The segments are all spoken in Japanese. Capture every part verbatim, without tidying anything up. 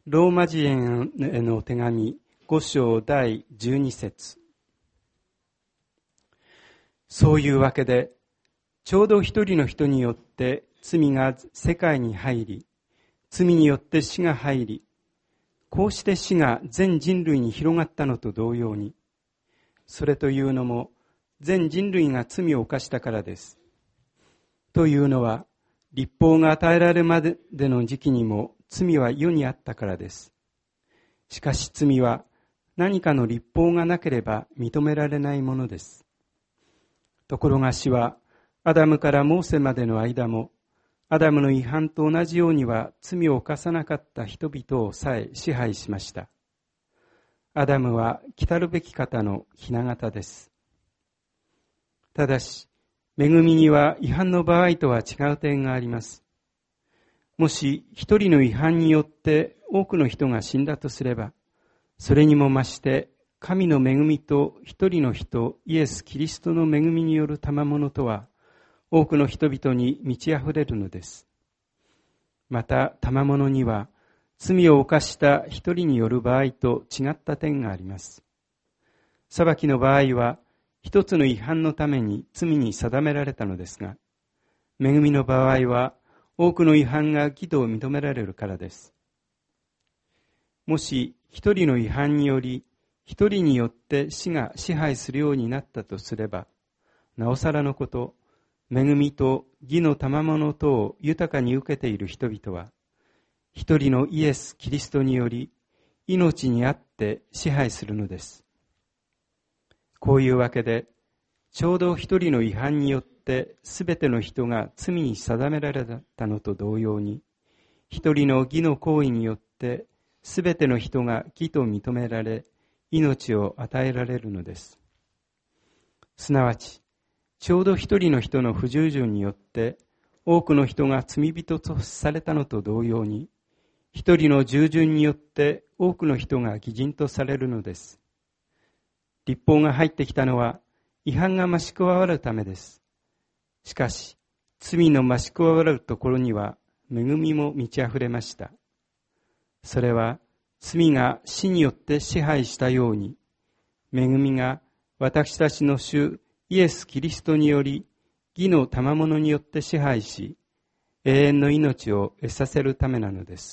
ローマ人への手紙ご章第じゅうに節。そういうわけで、ちょうど一人の人によって罪が世界に入り、罪によって死が入り、こうして死が全人類に広がったのと同様に、それというのも全人類が罪を犯したからです。というのは、律法が与えられるまでの時期にも罪は世にあったからです。しかし罪は何かの律法がなければ認められないものです。ところが死はアダムからモーセまでの間も、アダムの違反と同じようには罪を犯さなかった人々をさえ支配しました。アダムは来たるべき方の雛形です。ただし、恵みには違反の場合とは違う点があります。もし一人の違反によって多くの人が死んだとすれば、それにも増して神の恵みと一人の人イエス・キリストの恵みによる賜物とは多くの人々に満ち溢れるのです。また賜物には罪を犯した一人による場合と違った点があります。裁きの場合は一つの違反のために罪に定められたのですが、恵みの場合は多くの違反が義と認められるからです。もし一人の違反により一人によって死が支配するようになったとすれば、なおさらのこと、恵みと義の賜物等を豊かに受けている人々は、一人のイエス・キリストにより命にあって支配するのです。こういうわけで、ちょうど一人の違反によってすべての人が罪に定められたのと同様に、一人の義の行為によってすべての人が義と認められ、命を与えられるのです。すなわち、ちょうど一人の人の不従順によって多くの人が罪人とされたのと同様に、一人の従順によって多くの人が義人とされるのです。律法が入ってきたのは違反が増し加わるためです。しかし、罪の増し加わるところには恵みも満ち溢れました。それは罪が死によって支配したように、恵みが私たちの主イエス・キリストにより義の賜物によって支配し、永遠の命を得させるためなのです。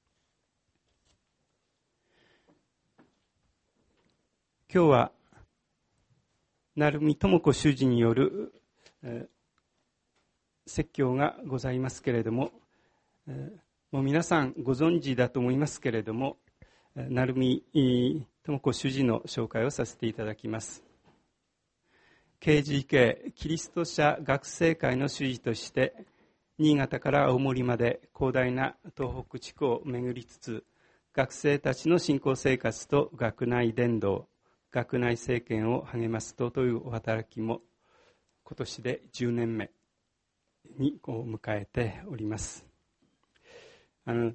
今日は成海智子主事による、えー、説教がございますけれども、えー、もう皆さんご存知だと思いますけれども、成海智子主事の紹介をさせていただきます。ケージーケー キリスト者学生会の主事として新潟から青森まで広大な東北地区を巡りつつ、学生たちの信仰生活と学内伝道、学内政権を励ますとというお働きも今年でじゅうねんめに迎えております。あの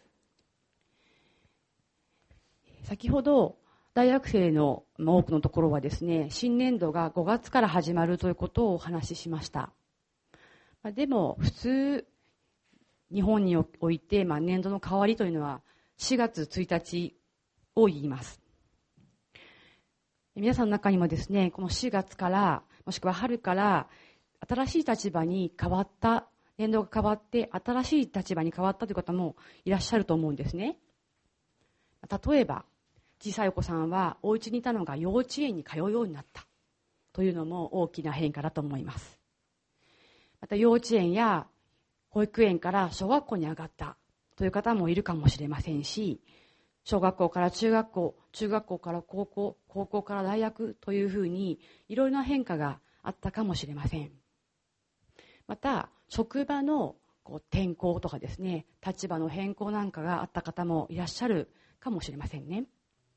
先ほど大学生の多くのところはですね、新年度がごがつから始まるということをお話ししました。でも普通日本において、まあ、年度の変わりというのはしがつついたちを言います。皆さんの中にもですね、このしがつからもしくは春から新しい立場に変わった、年度が変わって新しい立場に変わったという方もいらっしゃると思うんですね。例えば小さいお子さんはお家にいたのが幼稚園に通うようになったというのも大きな変化だと思います。また幼稚園や保育園から小学校に上がったという方もいるかもしれませんし、小学校から中学校、中学校から高校、高校から大学というふうにいろいろな変化があったかもしれません。また職場のこう転校とかですね、立場の変更なんかがあった方もいらっしゃるかもしれませんね。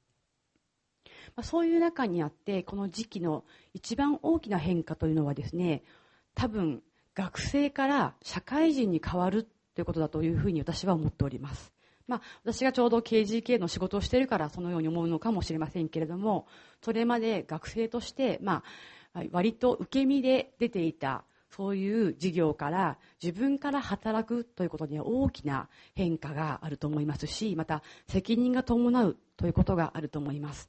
そういう中にあって、この時期の一番大きな変化というのはですね、多分学生から社会人に変わるということだというふうに私は思っております。まあ、私がちょうど ケージーケー の仕事をしているからそのように思うのかもしれませんけれども、それまで学生として、まあ、割と受け身で出ていたそういう事業から自分から働くということには大きな変化があると思いますし、また責任が伴うということがあると思います。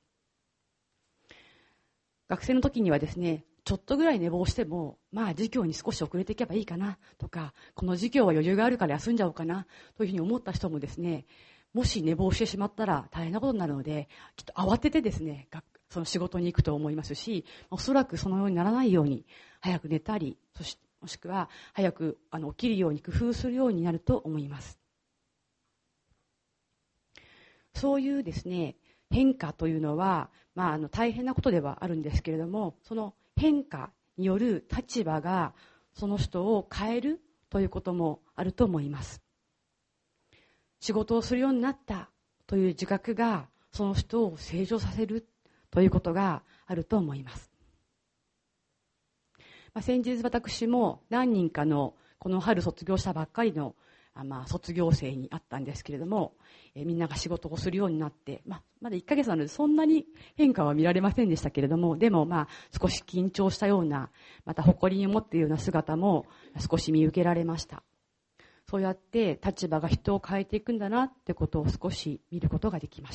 学生の時にはですね、ちょっとぐらい寝坊しても、まあ授業に少し遅れていけばいいかなとか、この授業は余裕があるから休んじゃおうかなというふうに思った人もですね、もし寝坊してしまったら大変なことになるので、きっと慌ててですね、その仕事に行くと思いますし、おそらくそのようにならないように早く寝たり、そしてもしくは早くあの起きるように工夫するようになると思います。そういうですね、変化というのは、まあ、あの大変なことではあるんですけれども、その変化による立場がその人を変えるということもあると思います。仕事をするようになったという自覚がその人を成長させるということがあると思います。まあ、先日私も何人かのこの春卒業したばっかりのあまあ卒業生に会ったんですけれども、えー、みんなが仕事をするようになって、まあ、まだいっかげつなのでそんなに変化は見られませんでしたけれども、でもまあ少し緊張したような、また誇りに持っているような姿も少し見受けられました。そうやって立場が人を変えていくんだなってことを少し見ることができました。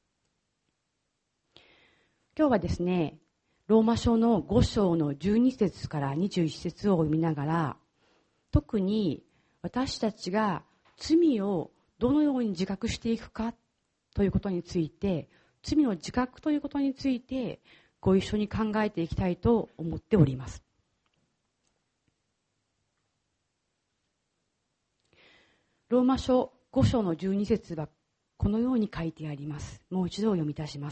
今日はですね、ローマ書のご章のじゅうに節からにじゅういち節を読みながら、特に私たちが罪をどのように自覚していくかということについて、罪の自覚ということについてご一緒に考えていきたいと思っております。ローマ書ご章のじゅうに節はこのように書いてあります。もう一度読みいたします。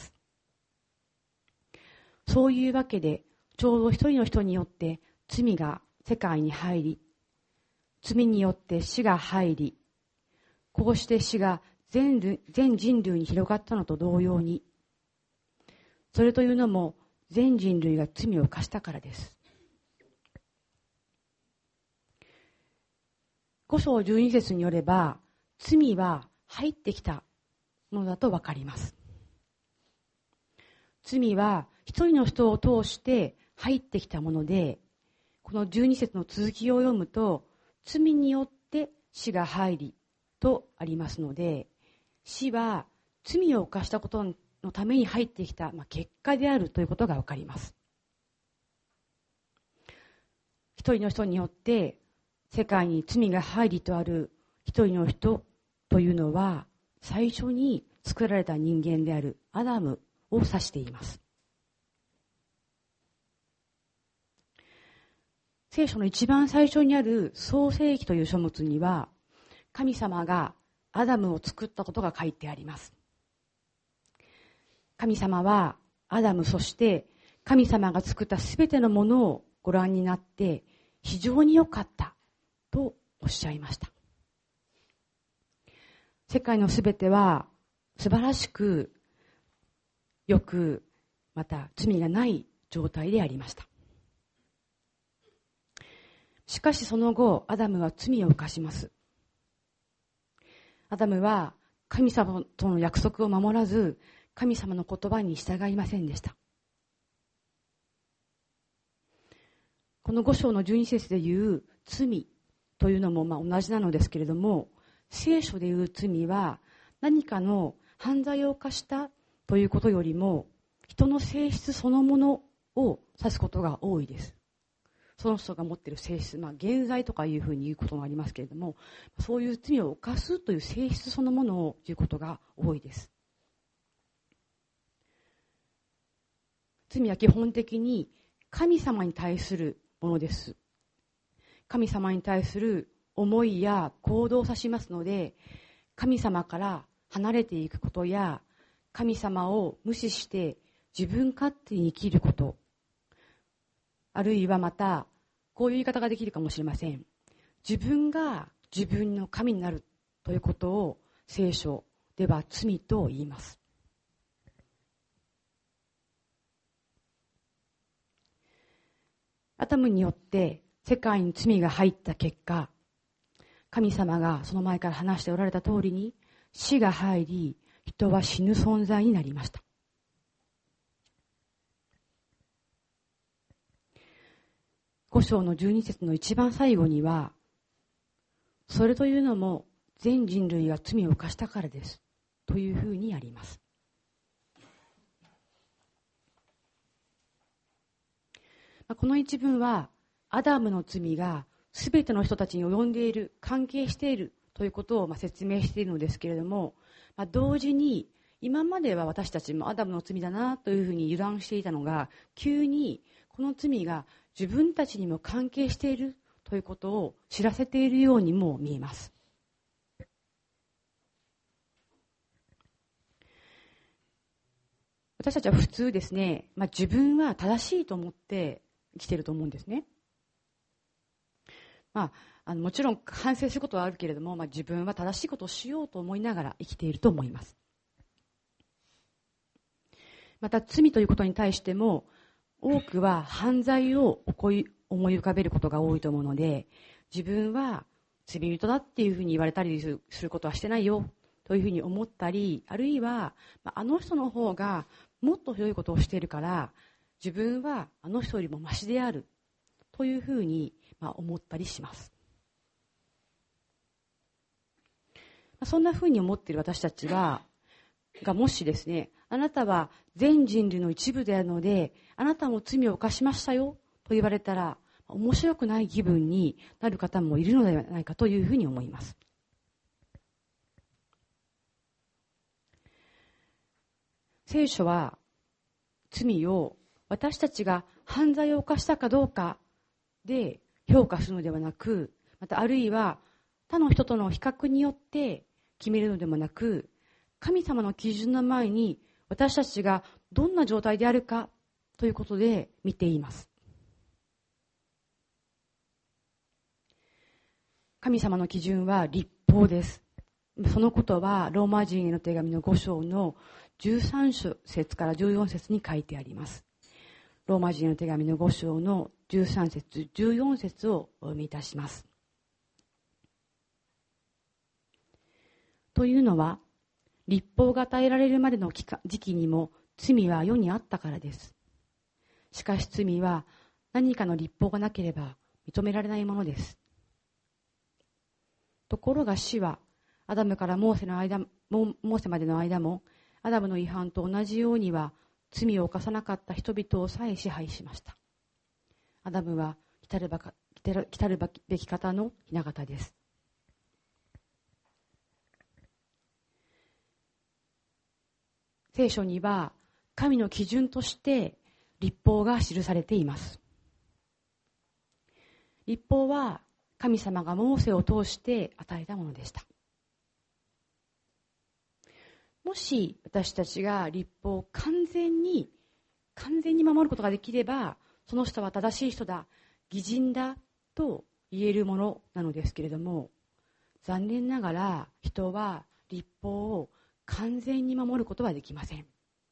そういうわけで、ちょうど一人の人によって罪が世界に入り、罪によって死が入り、こうして死が全全人類に広がったのと同様に、それというのも全人類が罪を犯したからです。ご章じゅうに節によれば、罪は入ってきたものだとわかります。罪は一人の人を通して入ってきたもので、このじゅうに節の続きを読むと、罪によって死が入りとありますので、死は罪を犯したことのために入ってきた、まあ、結果であるということがわかります。一人の人によって世界に罪が入りとある一人の人というのは、最初に作られた人間であるアダムを指しています。聖書の一番最初にある創世記という書物には、神様がアダムを作ったことが書いてあります。神様はアダム、そして神様が作ったすべてのものをご覧になって非常に良かったとおっしゃいました。世界のすべては素晴らしくよく、また罪がない状態でありました。しかしその後、アダムは罪を犯します。アダムは神様との約束を守らず、神様の言葉に従いませんでした。このご章のじゅうに節でいう罪というのもまあ同じなのですけれども、聖書でいう罪は何かの犯罪を犯したということよりも、人の性質そのものを指すことが多いです。その人が持っている性質、まあ、現在とかいうふうに言うことがありますけれども、そういう罪を犯すという性質そのものを言うことが多いです。罪は基本的に神様に対するものです。神様に対する思いや行動を指しますので、神様から離れていくことや、神様を無視して自分勝手に生きること、あるいはまたこういう言い方ができるかもしれません。自分が自分の神になるということを聖書では罪と言います。アダムによって世界に罪が入った結果、神様がその前から話しておられた通りに死が入り、人は死ぬ存在になりました。 ご章のじゅうに節の一番最後には、それというのも全人類が罪を犯したからですというふうにあります。この一文はアダムの罪がすべての人たちに及んでいる、関係しているということをまあ説明しているのですけれども、まあ、同時に今までは私たちもアダムの罪だなというふうに油断していたのが、急にこの罪が自分たちにも関係しているということを知らせているようにも見えます。私たちは普通ですね、まあ、自分は正しいと思って生きていると思うんですね。まあ、あのもちろん反省することはあるけれども、まあ、自分は正しいことをしようと思いながら生きていると思います。また罪ということに対しても多くは犯罪を思い浮かべることが多いと思うので、自分は罪人だっていうふうに言われたりすることはしてないよというふうに思ったり、あるいはあの人の方がもっとひどいことをしているから自分はあの人よりもマシであるというふうに思ったりします。そんなふうに思っている私たちはがもしですね、あなたは全人類の一部であるのであなたも罪を犯しましたよと言われたら面白くない気分になる方もいるのではないかというふうに思います。聖書は罪を私たちが犯罪を犯したかどうかで評価するのではなく、またあるいは他の人との比較によって決めるのでもなく、神様の基準の前に私たちがどんな状態であるかということで見ています。神様の基準は律法です。そのことはローマ人への手紙のご章のじゅうさん節からじゅうよん節に書いてあります。ローマ人への手紙のご章のじゅうさん節、じゅうよん節をお読みいたします。というのは、律法が与えられるまでの時期にも罪は世にあったからです。しかし罪は何かの律法がなければ認められないものです。ところが死はアダムからモーセの間、モーセまでの間もアダムの違反と同じようには罪を犯さなかった人々をさえ支配しました。アダムは来たるばか、来たるべき方の雛形です。聖書には神の基準として律法が記されています。律法は神様がモーセを通して与えたものでした。もし私たちが律法を完全に完全に守ることができれば、その人は正しい人だ、義人だと言えるものなのですけれども、残念ながら人は律法を完全に守ることはできません。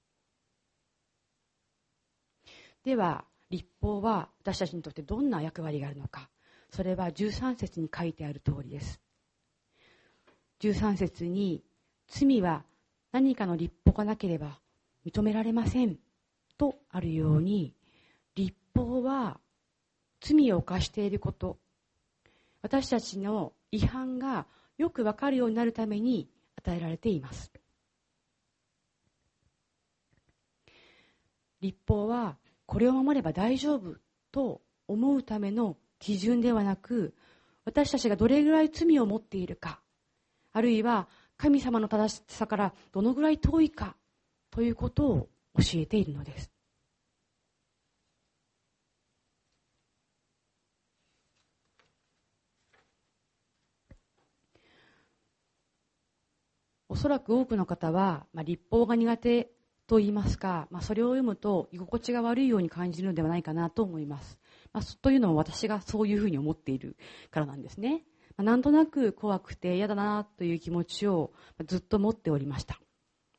では律法は私たちにとってどんな役割があるのか、それはじゅうさん節に書いてある通りです。じゅうさん節に、罪は何かの律法がなければ認められませんとあるように、律法は罪を犯していること、私たちの違反がよくわかるようになるために与えられています。律法はこれを守れば大丈夫と思うための基準ではなく、私たちがどれぐらい罪を持っているか、あるいは神様の正しさからどのぐらい遠いかということを教えているのです。おそらく多くの方は、まあ、律法が苦手と言いますか、まあ、それを読むと居心地が悪いように感じるのではないかなと思います。まあ、というのは私がそういうふうに思っているからなんですね。まあ、なんとなく怖くて嫌だなという気持ちをずっと持っておりました。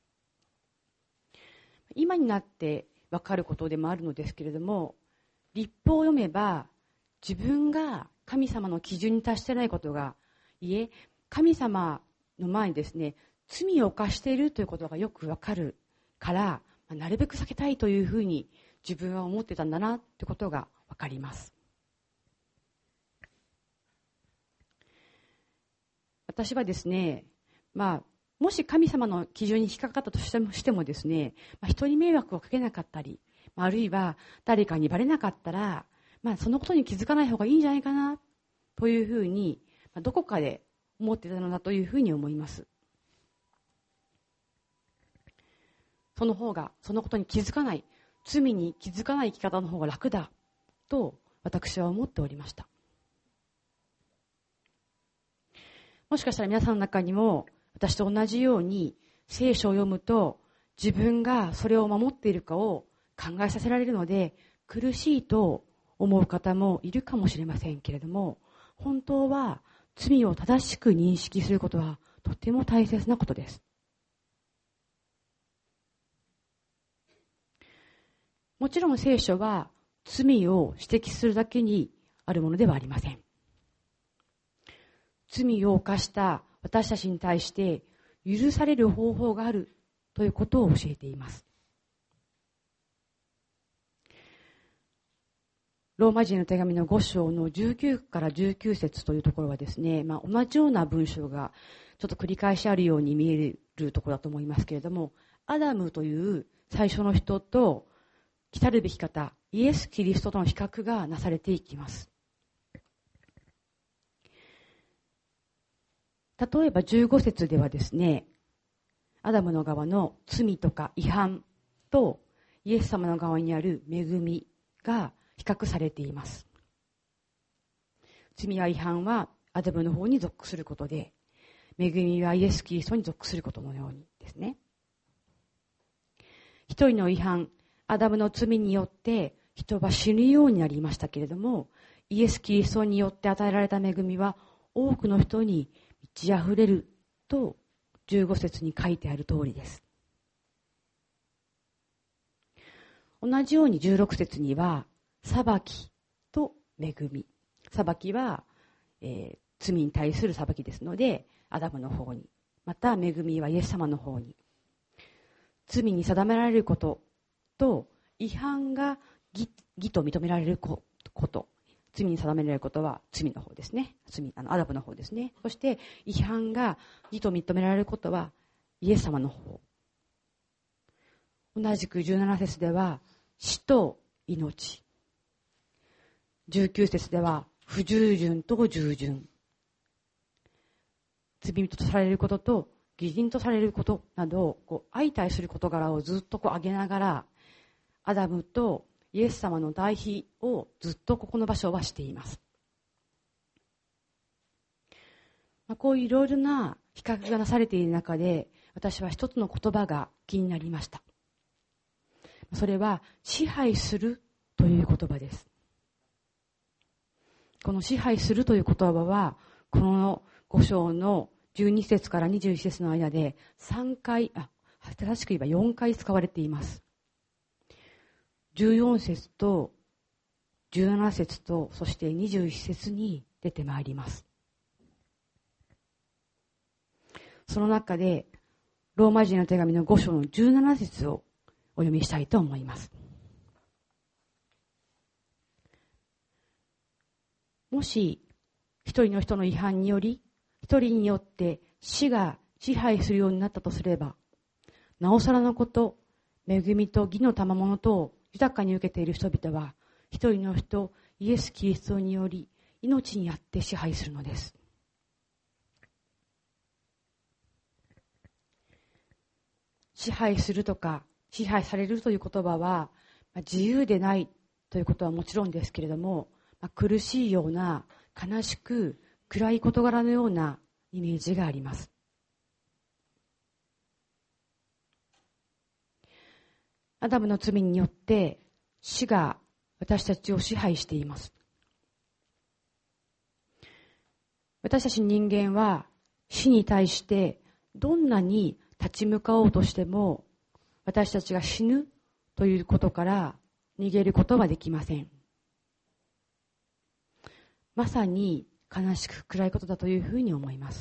今になって分かることでもあるのですけれども、律法を読めば自分が神様の基準に達していないことが、いえ神様の前にですね、罪を犯しているということがよく分かるから、なるべく避けたいというふうに自分は思ってたんだなということが分かります。 私はですね、まあ、もし神様の基準に引っかかったとしてもしてもですね、まあ、人に迷惑をかけなかったり、あるいは誰かにバレなかったら、まあ、そのことに気づかない方がいいんじゃないかな、というふうに、まあ、どこかで思っていたのだというふうに思います。その方が、そのことに気づかない、罪に気づかない生き方の方が楽だ、と私は思っておりました。もしかしたら皆さんの中にも、私と同じように聖書を読むと自分がそれを守っているかを考えさせられるので苦しいと思う方もいるかもしれませんけれども、本当は罪を正しく認識することはとても大切なことです。もちろん聖書は罪を指摘するだけにあるものではありません。罪を犯した私たちに対して許される方法があるということを教えています。ローマ人の手紙のご章のじゅうきゅうからじゅうきゅう節というところはですね、まあ、同じような文章がちょっと繰り返しあるように見えるところだと思いますけれども、アダムという最初の人と来たるべき方、イエス・キリストとの比較がなされていきます。例えばじゅうご節ではですね、アダムの側の罪とか違反とイエス様の側にある恵みが比較されています。罪や違反はアダムの方に属することで、恵みはイエス・キリストに属することのようにですね。一人の違反、アダムの罪によって人は死ぬようになりましたけれども、イエス・キリストによって与えられた恵みは多くの人に満ち溢れるとじゅうご節に書いてある通りです。同じようにじゅうろく節には裁きと恵み。裁きは、えー、罪に対する裁きですのでアダムの方に、また恵みはイエス様の方に。罪に定められることと違反が 義, 義と認められること、罪に定められることは罪の方ですね。罪、あの、アダムの方ですね。そして違反が義と認められることはイエス様の方。同じくじゅうなな節では死と命。じゅうきゅう節では不従順と従順。罪人とされることと義人とされることなどをこう相対する事柄をずっとこう挙げながら、アダムとイエス様の対比をずっとここの場所はしています。まあ、こういういろいろな比較がなされている中で、私は一つの言葉が気になりました。それは支配するという言葉です。この支配するという言葉は、このご章のじゅうに節からにじゅういち節の間でさんかい、あ、正しく言えばよんかい使われています。じゅうよん節とじゅうなな節と、そしてにじゅういち節に出てまいります。その中で、ローマ人の手紙のご章のじゅうなな節をお読みしたいと思います。もし、一人の人の違反により、一人によって死が支配するようになったとすれば、なおさらのこと、恵みと義の賜物とを豊かに受けている人々は、一人の人、イエス・キリストにより、命にあって支配するのです。支配するとか、支配されるという言葉は、自由でないということはもちろんですけれども、苦しいような、悲しく、暗い事柄のようなイメージがあります。アダムの罪によって死が私たちを支配しています。私たち人間は死に対してどんなに立ち向かおうとしても、私たちが死ぬということから逃げることはできません。まさに悲しく暗いことだというふうに思います。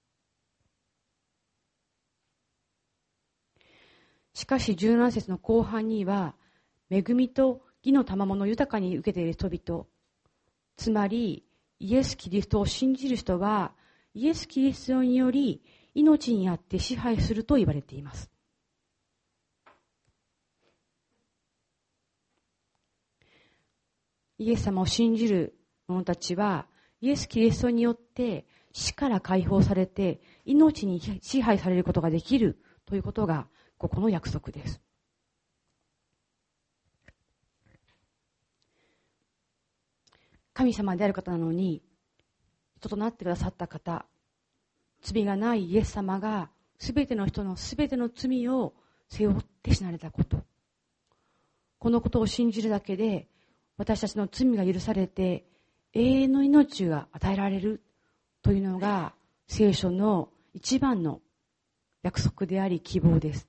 しかしじゅうなな節の後半には、恵みと義の賜物を豊かに受けている人々、つまりイエス・キリストを信じる人はイエス・キリストにより命にあって支配すると言われています。イエス様を信じる者たちは、イエス・キリストによって死から解放されて命に支配されることができるということがここの約束です。神様である方なのに人となってくださった方、罪がないイエス様がすべての人のすべての罪を背負って死なれたこと、このことを信じるだけで私たちの罪が許されて永遠の命が与えられるというのが聖書の一番の約束であり希望です。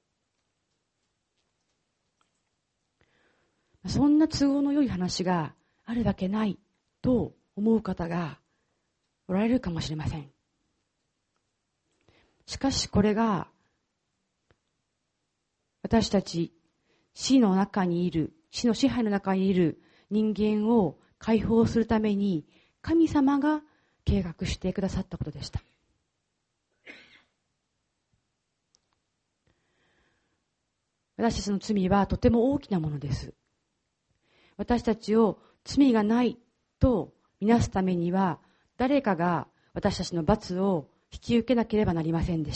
そんな都合の良い話があるわけないと思う方がおられるかもしれません。しかしこれが私たち死の中にいる、死の支配の中にいる人間を解放するために神様が計画してくださったことでした。私たちの罪はとても大きなものです。私たちを罪がないとみなすためには誰かが私たちの罰を引き受けなければなりませんでした。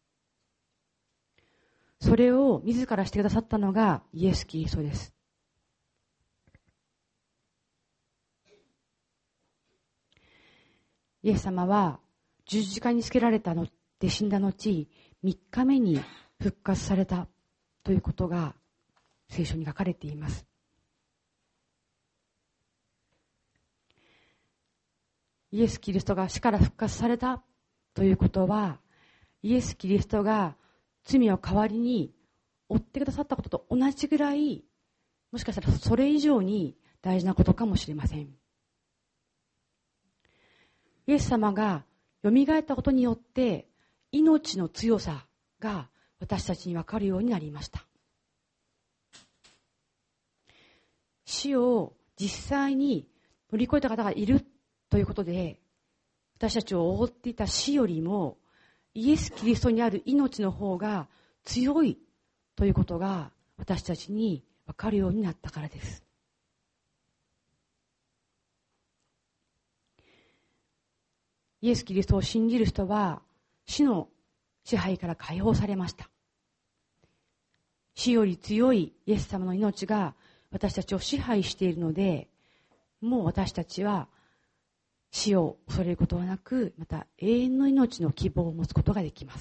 それを自らしてくださったのがイエス・キリストです。イエス様は十字架につけられたので死んだ後、三日目に復活されたということが聖書に書かれています。イエス・キリストが死から復活されたということは、イエス・キリストが罪を代わりに負ってくださったことと同じぐらい、もしかしたらそれ以上に大事なことかもしれません。イエス様が蘇ったことによって命の強さが私たちに分かるようになりました。死を実際に乗り越えた方がいるということで、私たちを覆っていた死よりもイエス・キリストにある命の方が強いということが私たちに分かるようになったからです。イエス・キリストを信じる人は死の支配から解放されました。死より強いイエス様の命が私たちを支配しているので、もう私たちは死を恐れることはなく、また永遠の命の希望を持つことができます。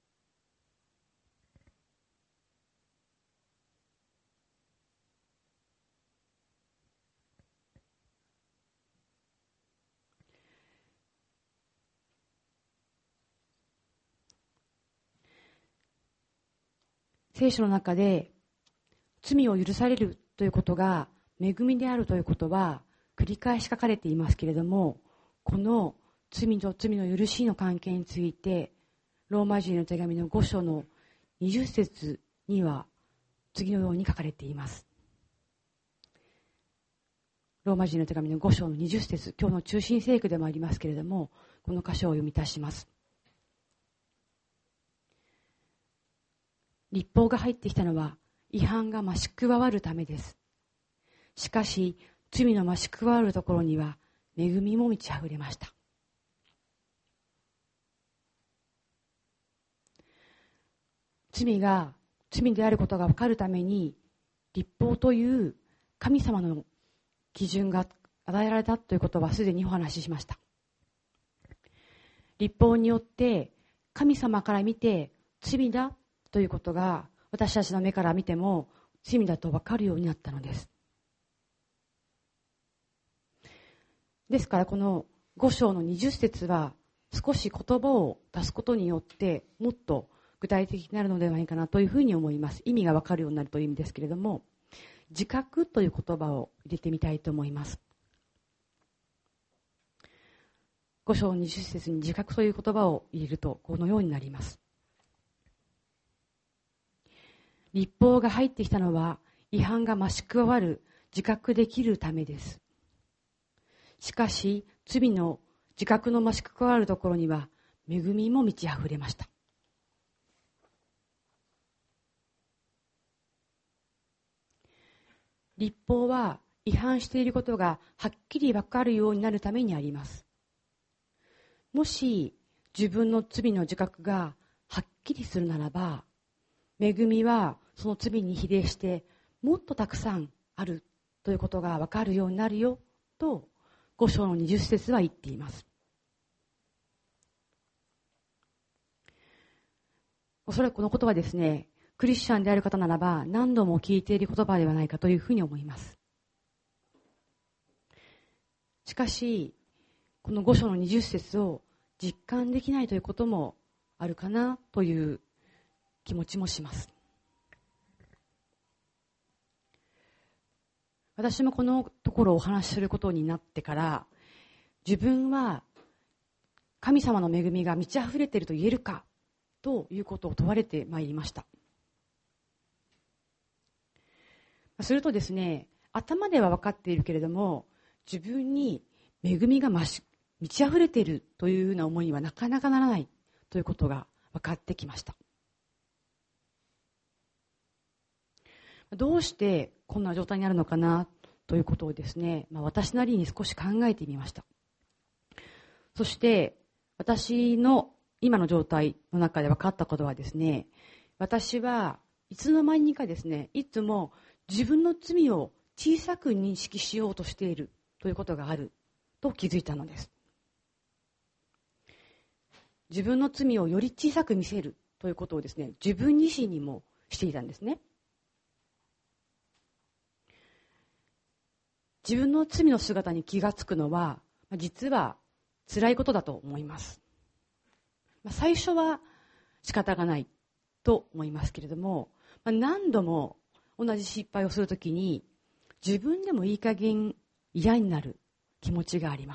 聖書の中で罪を許されるということが恵みであるということは繰り返し書かれていますけれども、この罪と罪の許しの関係についてローマ人の手紙のご章のにじゅっ節には次のように書かれています。ローマ人の手紙のご章のにじゅっ節、今日の中心聖句でもありますけれども、この箇所を読み出します。律法が入ってきたのは違反が増し加わるためです。しかし罪の増し加わるところには恵みも満ち溢れました。罪が罪であることが分かるために、律法という神様の基準が与えられたということはすでにお話ししました。律法によって神様から見て罪だということが私たちの目から見ても罪だと分かるようになったのです。ですからこのご章のにじゅっ節は少し言葉を出すことによってもっと具体的になるのではないかなというふうに思います。意味が分かるようになるという意味ですけれども、自覚という言葉を入れてみたいと思います。ご章にじゅっ節に自覚という言葉を入れるとこのようになります。律法が入ってきたのは違反が増し加わる自覚できるためです。しかし罪の自覚の増し関わるところには恵みも満ち溢れました。律法は違反していることがはっきりわかるようになるためにあります。もし自分の罪の自覚がはっきりするならば、恵みはその罪に比例してもっとたくさんあるということがわかるようになるよとご章のにじゅっ節は言っています。おそらくこの言葉ですね、クリスチャンである方ならば何度も聞いている言葉ではないかというふうに思います。しかし、このご章のにじゅっ節を実感できないということもあるかなという気持ちもします。私もこのところをお話しすることになってから、自分は神様の恵みが満ち溢れていると言えるかということを問われてまいりました。するとですね、頭では分かっているけれども、自分に恵みが増し満ち溢れているというような思いにはなかなかならないということが分かってきました。どうしてこんな状態になるのかなということをですね、まあ、私なりに少し考えてみました。そして私の今の状態の中で分かったことはですね、私はいつの間にかですね、いつも自分の罪を小さく認識しようとしているということがあると気づいたのです。自分の罪をより小さく見せるということをですね、自分自身にもしていたんですね。自分の罪の姿に気がつくのは、実は辛いことだと思います。最初は仕方がないと思いますけれども、何度も同じ失敗をするときに、自分でもいい加減嫌になる気持ちがあります。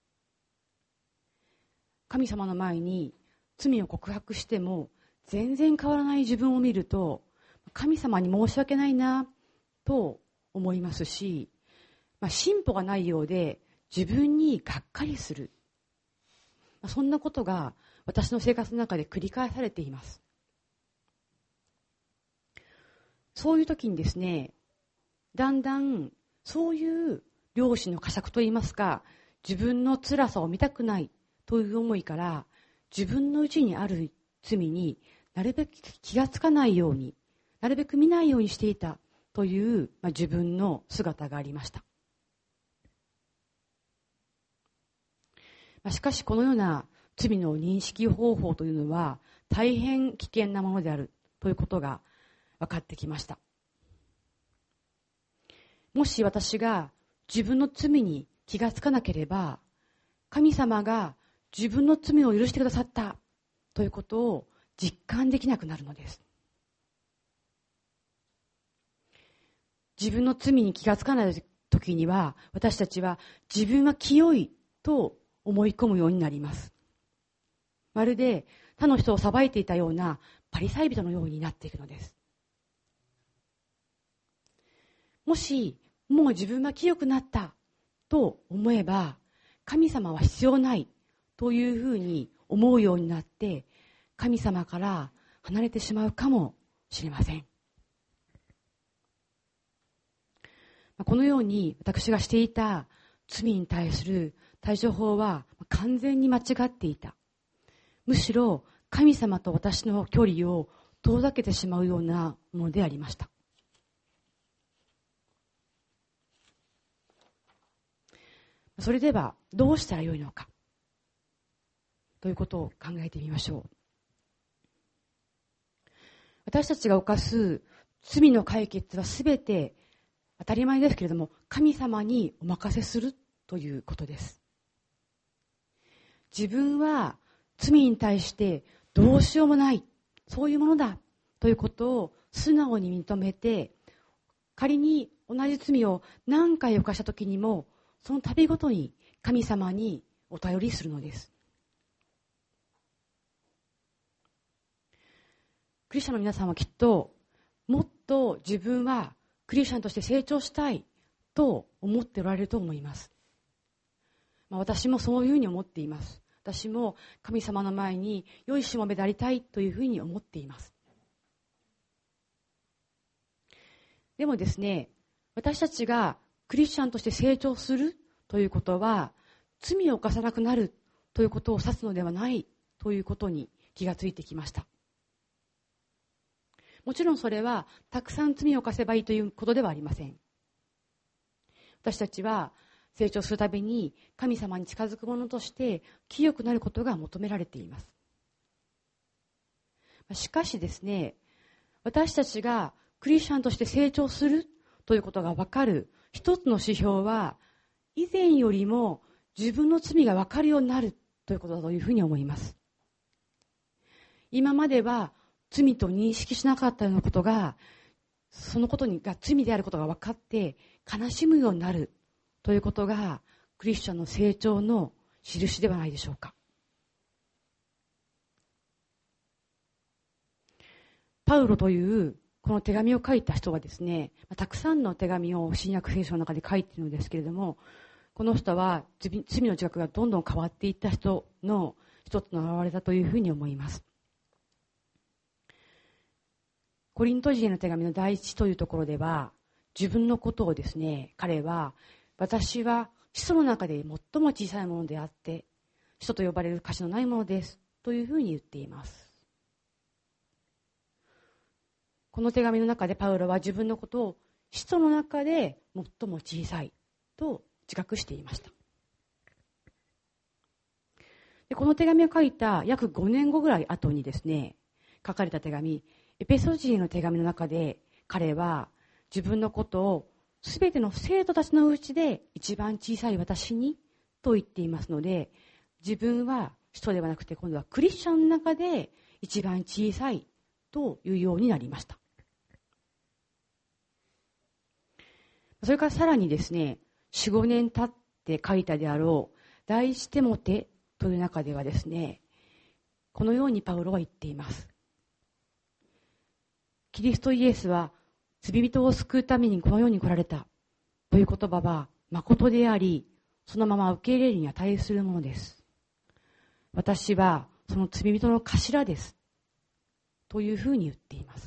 神様の前に罪を告白しても全然変わらない自分を見ると、神様に申し訳ないなと思いますし、まあ、進歩がないようで自分にがっかりする、まあ、そんなことが私の生活の中で繰り返されています。そういう時にですね、だんだんそういう良心の呵責といいますか、自分の辛さを見たくないという思いから、自分のうちにある罪になるべく気がつかないように、なるべく見ないようにしていたという、まあ、自分の姿がありました。まあ、しかしこのような罪の認識方法というのは大変危険なものであるということが分かってきました。もし私が自分の罪に気がつかなければ、神様が自分の罪を許してくださったということを実感できなくなるのです。自分の罪に気がつかない時には、私たちは自分は清いと思い込むようになります。まるで他の人を裁いていたようなパリサイ人のようになっていくのです。もしもう自分は清くなったと思えば、神様は必要ないというふうに思うようになって、神様から離れてしまうかもしれません。このように私がしていた罪に対する対処法は完全に間違っていた。むしろ神様と私の距離を遠ざけてしまうようなものでありました。それではどうしたらよいのかということを考えてみましょう。私たちが犯す罪の解決はすべて当たり前ですけれども、神様にお任せするということです。自分は罪に対してどうしようもない、そういうものだということを素直に認めて、仮に同じ罪を何回犯した時にも、その度ごとに神様にお頼りするのです。クリスチャンの皆さんはきっともっと自分はクリスチャンとして成長したいと思っておられると思います。 まあ、私もそういうふうに思っています。私も神様の前に良いしもべでありたいというふうに思っています。でもですね、私たちがクリスチャンとして成長するということは、罪を犯さなくなるということを指すのではないということに気がついてきました。もちろんそれはたくさん罪を犯せばいいということではありません。私たちは成長するたびに神様に近づく者として清くなることが求められています。しかしですね、私たちがクリスチャンとして成長するということが分かる一つの指標は、以前よりも自分の罪が分かるようになるということだというふうに思います。今までは罪と認識しなかったようなことが、そのことが罪であることが分かって悲しむようになるということがクリスチャンの成長の印ではないでしょうか。パウロというこの手紙を書いた人はですね、たくさんの手紙を新約聖書の中で書いているのですけれども、この人は罪の自覚がどんどん変わっていった人の一つの表れだというふうに思います。コリント人への手紙の第一というところでは、自分のことをですね、彼は、私は使徒の中で最も小さいものであって、使徒と呼ばれる価値のないものですというふうに言っています。この手紙の中でパウロは自分のことを使徒の中で最も小さいと自覚していました。で、この手紙を書いた約ごねんごぐらい後にですね、書かれた手紙、エペソ人への手紙の中で彼は自分のことをすべての生徒たちのうちで一番小さい私にと言っていますので、自分は使徒ではなくて今度はクリスチャンの中で一番小さいというようになりました。それからさらにですね、よん、ごねん経って書いたであろう第一テモテという中ではですね、このようにパウロは言っています。キリストイエスは罪人を救うためにこの世に来られたという言葉は誠であり、そのまま受け入れるに値するものです。私はその罪人の頭ですというふうに言っています。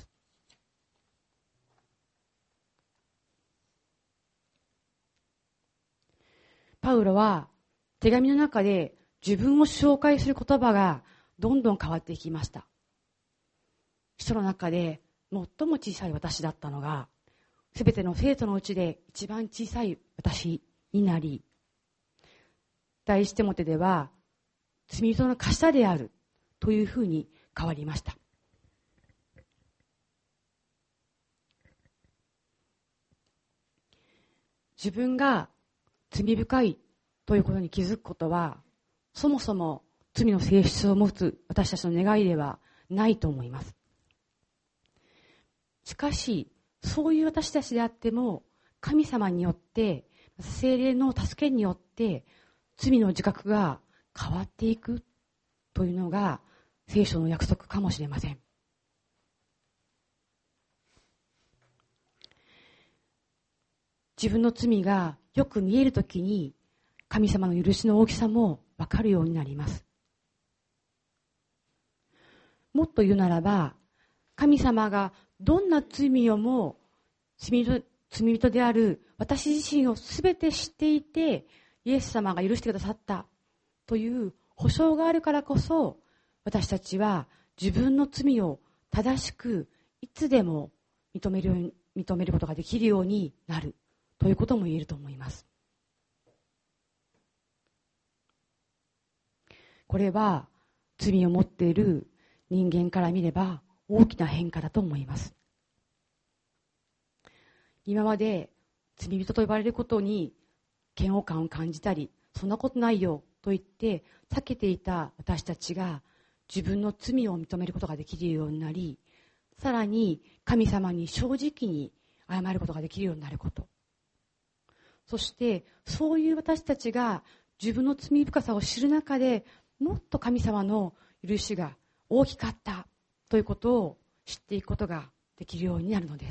パウロは手紙の中で自分を紹介する言葉がどんどん変わっていきました。使徒の中で最も小さい私だったのが、すべての生徒のうちで一番小さい私になり、第一テモテでは罪人の頭であるというふうに変わりました。自分が罪深いということに気づくことは、そもそも罪の性質を持つ私たちの願いではないと思います。しかし、そういう私たちであっても、神様によって、聖霊の助けによって、罪の自覚が変わっていくというのが、聖書の約束かもしれません。自分の罪がよく見えるときに、神様の許しの大きさもわかるようになります。もっと言うならば、神様がどんな罪をも罪人、罪人である私自身をすべて知っていて、イエス様が許してくださったという保証があるからこそ、私たちは自分の罪を正しくいつでも認める、認めることができるようになるということも言えると思います。これは罪を持っている人間から見れば大きな変化だと思います。今まで罪人と呼ばれることに嫌悪感を感じたり、そんなことないよと言って避けていた私たちが自分の罪を認めることができるようになり、さらに神様に正直に謝ることができるようになること。そしてそういう私たちが自分の罪深さを知る中で、もっと神様の許しが大きかったということを知っていくことができるようになるのです。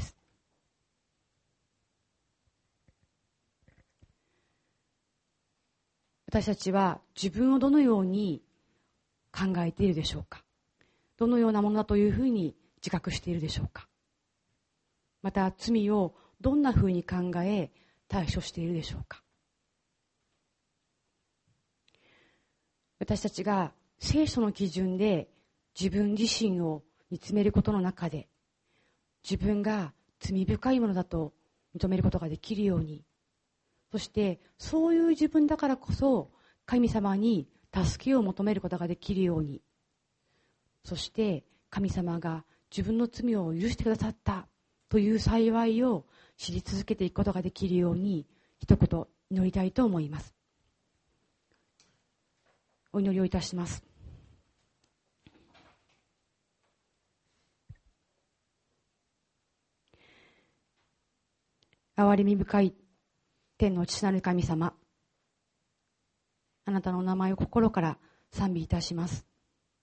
私たちは自分をどのように考えているでしょうか。どのようなものだというふうに自覚しているでしょうか。また罪をどんなふうに考え対処しているでしょうか。私たちが聖書の基準で自分自身を見つめることの中で、自分が罪深いものだと認めることができるように、そしてそういう自分だからこそ神様に助けを求めることができるように、そして神様が自分の罪を許してくださったという幸いを知り続けていくことができるように、一言祈りたいと思います。お祈りをいたします。憐れみ深い天の父なる神様、あなたのお名前を心から賛美いたします。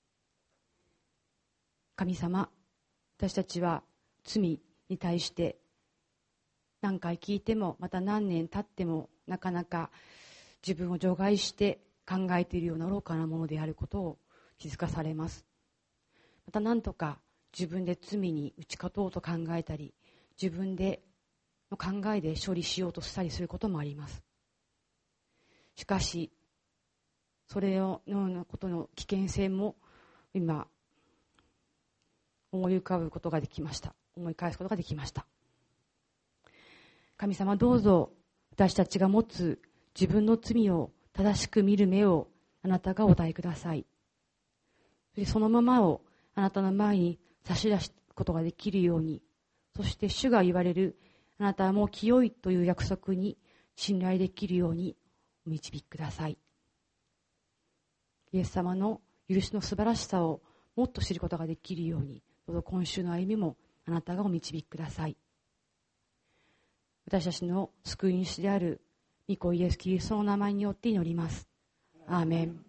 神様、私たちは罪に対して何回聞いても、また何年経ってもなかなか自分を除外して考えているような愚かなものであることを気づかされます。また何とか自分で罪に打ち勝とうと考えたり、自分での考えで処理しようとしたりすることもあります。しかしそれのようなことの危険性も今思い浮かぶことができました。思い返すことができました。神様、どうぞ私たちが持つ自分の罪を正しく見る目をあなたがお与えください。そのままをあなたの前に差し出すことができるように、そして主が言われるあなたはもう清いという約束に信頼できるようにお導きください。イエス様の許しの素晴らしさをもっと知ることができるように、どうぞ今週の歩みもあなたがお導きください。私たちの救い主である御子イエス・キリストの名前によって祈ります。アーメン。